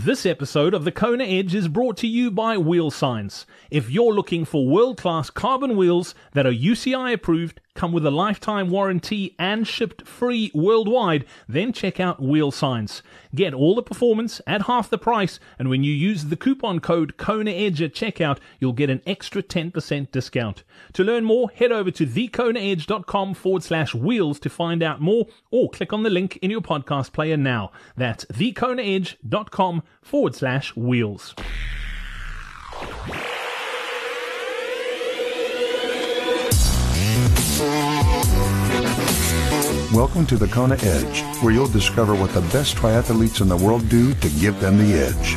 This episode of the Kona Edge is brought to you by Wheel Science. If you're looking for world-class carbon wheels that are UCI approved, come with a lifetime warranty and shipped free worldwide, then check out Wheel Science. Get all the performance at half the price, and when you use the coupon code KONAEDGE at checkout, you'll get an extra 10% discount. To learn more, head over to thekonaedge.com/wheels to find out more, or click on the link in your podcast player now. That's thekonaedge.com/wheels. Welcome to the Kona Edge, where you'll discover what the best triathletes in the world do to give them the edge.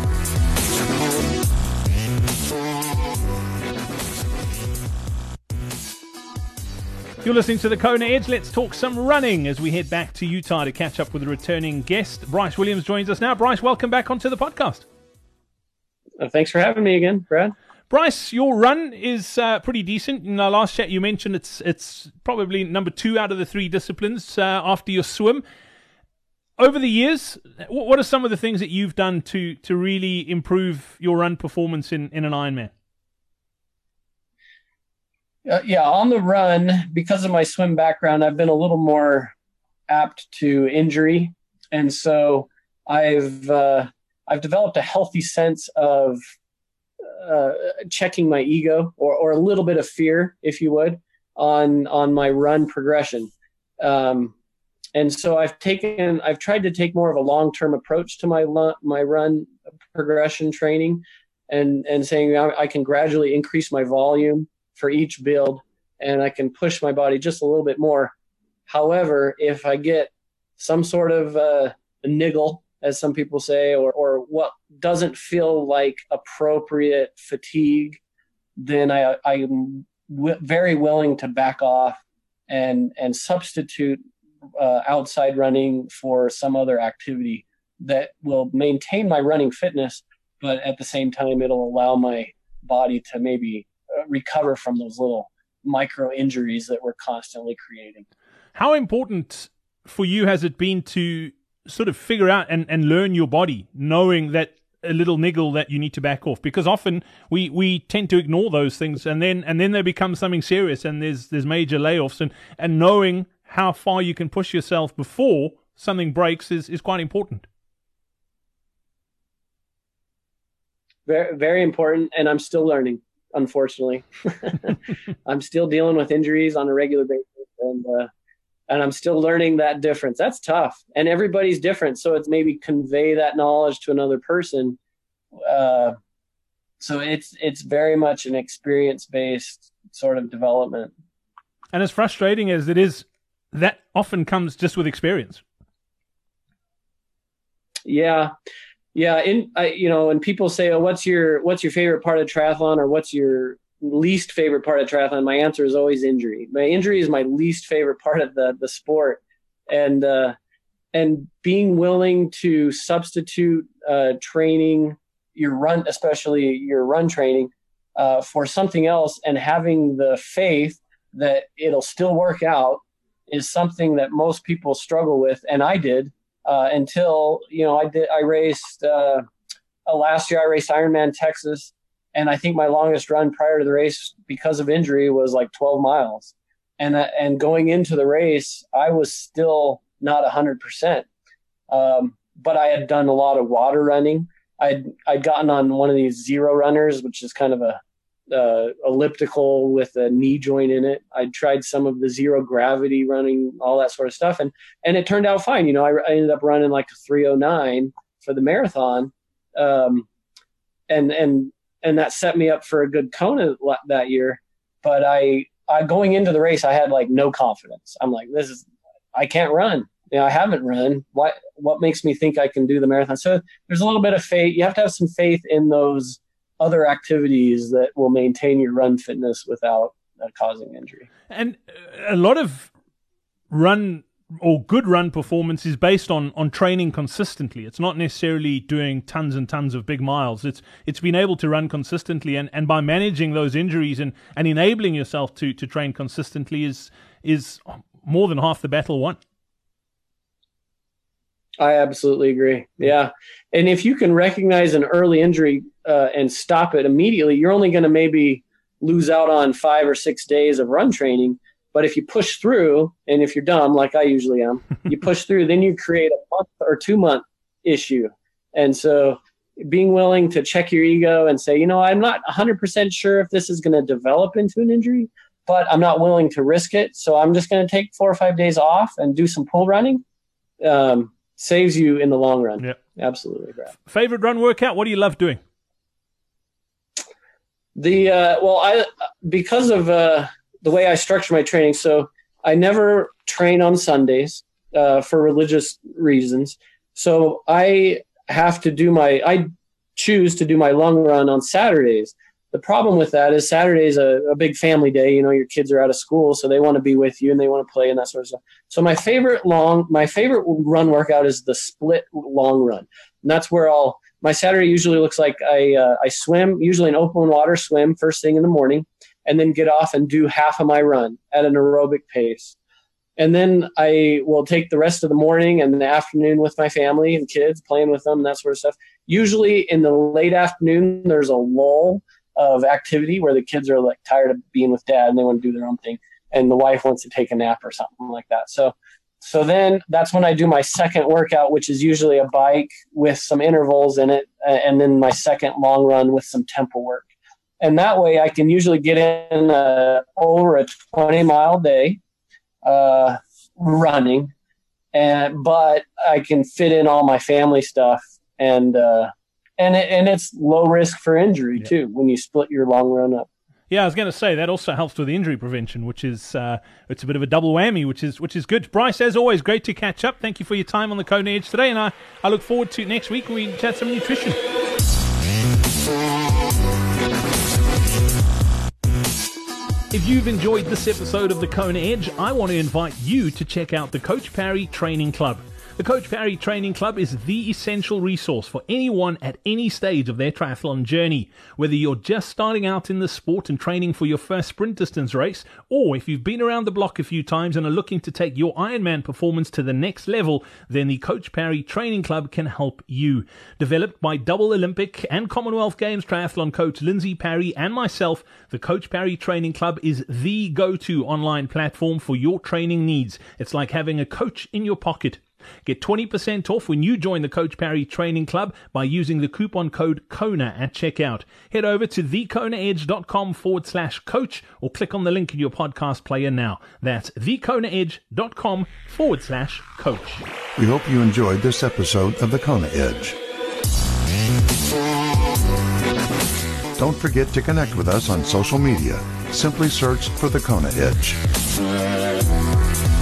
You're listening to the Kona Edge. Let's talk some running as we head back to Utah to catch up with a returning guest. Bryce Williams joins us now. Bryce, welcome back onto the podcast. Thanks for having me again, Brad. Bryce, your run is pretty decent. In our last chat, you mentioned it's probably number 2 out of the 3 disciplines after your swim. Over the years, what are some of the things that you've done to really improve your run performance in an Ironman? On the run, because of my swim background, I've been a little more apt to injury, and so I've developed a healthy sense of checking my ego or a little bit of fear, if you would, on my run progression. And so I've tried to take more of a long-term approach to my run progression training and saying I can gradually increase my volume for each build and I can push my body just a little bit more. However, if I get some sort of a niggle, as some people say, or what doesn't feel like appropriate fatigue, then I'm very willing to back off and substitute outside running for some other activity that will maintain my running fitness, but at the same time, it'll allow my body to maybe recover from those little micro injuries that we're constantly creating. How important for you has it been to sort of figure out and learn your body, knowing that a little niggle that you need to back off? Because often we tend to ignore those things and then they become something serious and there's major layoffs, and knowing how far you can push yourself before something breaks is quite important. Very, very important, and I'm still learning, unfortunately. I'm still dealing with injuries on a regular basis, and I'm still learning that difference. That's tough, and everybody's different, so it's maybe convey that knowledge to another person. So it's very much an experience-based sort of development. And as frustrating as it is, that often comes just with experience. Yeah. When people say, "Oh, what's your favorite part of triathlon," or "What's your least favorite part of triathlon?" my answer is always injury. My injury is my least favorite part of the sport, and being willing to substitute training, your run, especially your run training, for something else, and having the faith that it'll still work out, is something that most people struggle with, and I did. Until I raced last year. I raced Ironman Texas, and I think my longest run prior to the race because of injury was like 12 miles. And going into the race, I was still not 100%. But I had done a lot of water running. I'd gotten on one of these zero runners, which is kind of a elliptical with a knee joint in it. I tried some of the zero gravity running, all that sort of stuff. And it turned out fine. I ended up running like a 3:09 for the marathon. And that set me up for a good Kona that year. But I going into the race, I had like no confidence. I'm like, I can't run. I haven't run. What makes me think I can do the marathon? So there's a little bit of faith. You have to have some faith in those other activities that will maintain your run fitness without causing injury. And a lot of run or good run performance is based on training consistently. It's not necessarily doing tons and tons of big miles. It's being able to run consistently, and by managing those injuries and enabling yourself to train consistently is more than half the battle won. I absolutely agree. Yeah. And if you can recognize an early injury and stop it immediately, you're only going to maybe lose out on 5 or 6 days of run training. But if you push through, and if you're dumb, like I usually am, you push through, then you create a month or 2 month issue. And so being willing to check your ego and say, I'm not 100% sure if this is going to develop into an injury, but I'm not willing to risk it. So I'm just going to take 4 or 5 days off and do some pull running. Saves you in the long run. Yep. Absolutely, Brad. Favorite run workout? What do you love doing? Because of the way I structure my training, so I never train on Sundays for religious reasons. So I choose to do my long run on Saturdays. The problem with that is Saturday's a big family day. Your kids are out of school, so they want to be with you and they want to play and that sort of stuff. So my favorite run workout is the split long run. And that's where my Saturday usually looks like I swim, usually an open water swim first thing in the morning, and then get off and do half of my run at an aerobic pace. And then I will take the rest of the morning and the afternoon with my family and kids, playing with them and that sort of stuff. Usually in the late afternoon, there's a lull of activity where the kids are like tired of being with dad and they want to do their own thing, and the wife wants to take a nap or something like that. So then that's when I do my second workout, which is usually a bike with some intervals in it, and then my second long run with some tempo work. And that way I can usually get in over a 20-mile day running, but I can fit in all my family stuff, and it's low risk for injury too when you split your long run up. Yeah, I was going to say that also helps with injury prevention, which is it's a bit of a double whammy, which is good. Bryce, as always, great to catch up. Thank you for your time on the Kona Edge today, and I look forward to next week when we chat some nutrition. If you've enjoyed this episode of the Kona Edge, I want to invite you to check out the Coach Parry Training Club. The Coach Parry Training Club is the essential resource for anyone at any stage of their triathlon journey. Whether you're just starting out in the sport and training for your first sprint distance race, or if you've been around the block a few times and are looking to take your Ironman performance to the next level, then the Coach Parry Training Club can help you. Developed by double Olympic and Commonwealth Games triathlon coach Lindsay Parry and myself, the Coach Parry Training Club is the go-to online platform for your training needs. It's like having a coach in your pocket. Get 20% off when you join the Coach Parry Training Club by using the coupon code KONA at checkout. Head over to thekonaedge.com/coach or click on the link in your podcast player now. That's thekonaedge.com/coach. We hope you enjoyed this episode of the Kona Edge. Don't forget to connect with us on social media. Simply search for the Kona Edge.